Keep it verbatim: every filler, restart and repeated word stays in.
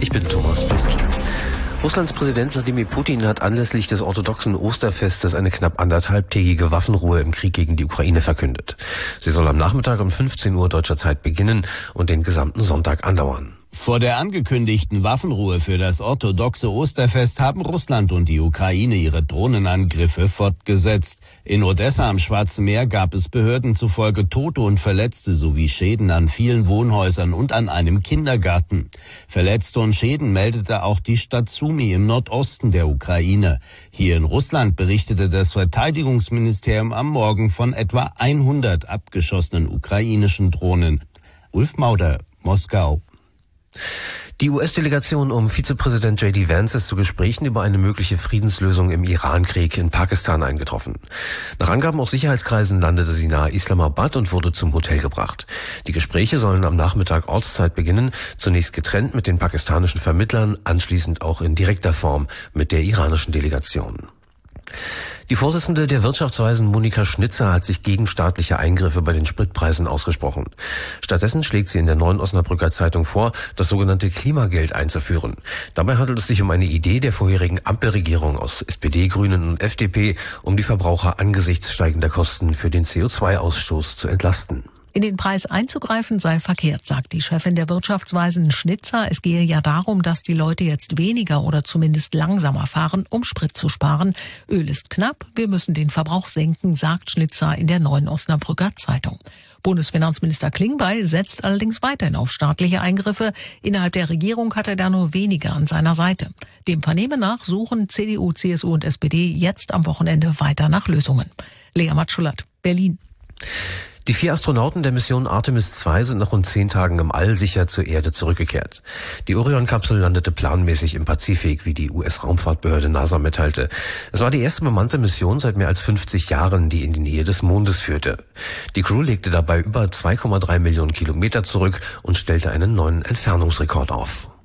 Ich bin Thomas Peski. Russlands Präsident Wladimir Putin hat anlässlich des orthodoxen Osterfestes eine knapp anderthalbtägige Waffenruhe im Krieg gegen die Ukraine verkündet. Sie soll am Nachmittag um fünfzehn Uhr deutscher Zeit beginnen und den gesamten Sonntag andauern. Vor der angekündigten Waffenruhe für das orthodoxe Osterfest haben Russland und die Ukraine ihre Drohnenangriffe fortgesetzt. In Odessa am Schwarzen Meer gab es Behörden zufolge Tote und Verletzte sowie Schäden an vielen Wohnhäusern und an einem Kindergarten. Verletzte und Schäden meldete auch die Stadt Sumy im Nordosten der Ukraine. Hier in Russland berichtete das Verteidigungsministerium am Morgen von etwa hundert abgeschossenen ukrainischen Drohnen. Ulf Mauder, Moskau. Die U S-Delegation um Vizepräsident J D Vance ist zu Gesprächen über eine mögliche Friedenslösung im Iran-Krieg in Pakistan eingetroffen. Nach Angaben aus Sicherheitskreisen landete sie nahe Islamabad und wurde zum Hotel gebracht. Die Gespräche sollen am Nachmittag Ortszeit beginnen, zunächst getrennt mit den pakistanischen Vermittlern, anschließend auch in direkter Form mit der iranischen Delegation. Die Vorsitzende der Wirtschaftsweisen Monika Schnitzer hat sich gegen staatliche Eingriffe bei den Spritpreisen ausgesprochen. Stattdessen schlägt sie in der Neuen Osnabrücker Zeitung vor, das sogenannte Klimageld einzuführen. Dabei handelt es sich um eine Idee der vorherigen Ampelregierung aus S P D, Grünen und F D P, um die Verbraucher angesichts steigender Kosten für den C O zwei Ausstoß zu entlasten. In den Preis einzugreifen sei verkehrt, sagt die Chefin der Wirtschaftsweisen Schnitzer. Es gehe ja darum, dass die Leute jetzt weniger oder zumindest langsamer fahren, um Sprit zu sparen. Öl ist knapp, wir müssen den Verbrauch senken, sagt Schnitzer in der Neuen Osnabrücker Zeitung. Bundesfinanzminister Klingbeil setzt allerdings weiterhin auf staatliche Eingriffe. Innerhalb der Regierung hat er da nur wenige an seiner Seite. Dem Vernehmen nach suchen C D U, C S U und S P D jetzt am Wochenende weiter nach Lösungen. Lea Matschulat, Berlin. Die vier Astronauten der Mission Artemis zwei sind nach rund zehn Tagen im All sicher zur Erde zurückgekehrt. Die Orion-Kapsel landete planmäßig im Pazifik, wie die U S-Raumfahrtbehörde NASA mitteilte. Es war die erste bemannte Mission seit mehr als fünfzig Jahren, die in die Nähe des Mondes führte. Die Crew legte dabei über zwei Komma drei Millionen Kilometer zurück und stellte einen neuen Entfernungsrekord auf.